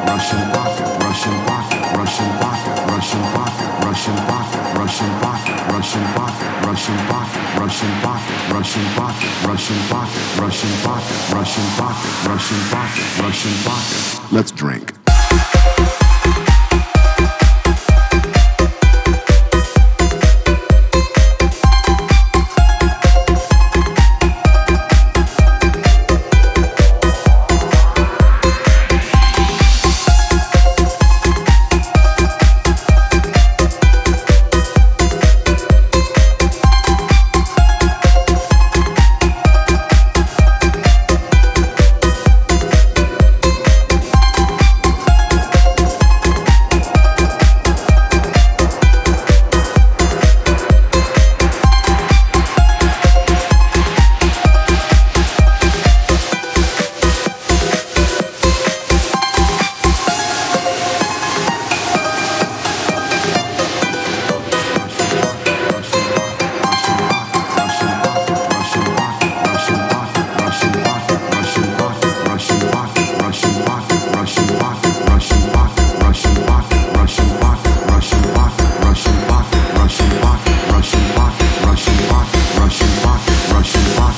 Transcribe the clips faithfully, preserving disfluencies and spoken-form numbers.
Russian vodka, Russian vodka, Russian vodka, Russian vodka, Russian vodka, Russian vodka, Russian vodka, Russian vodka, Russian vodka, Russian vodka, Russian vodka, Russian vodka, Russian vodka, Russian vodka, Russian vodka. Let's drink.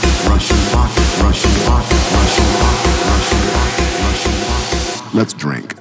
Let's drink.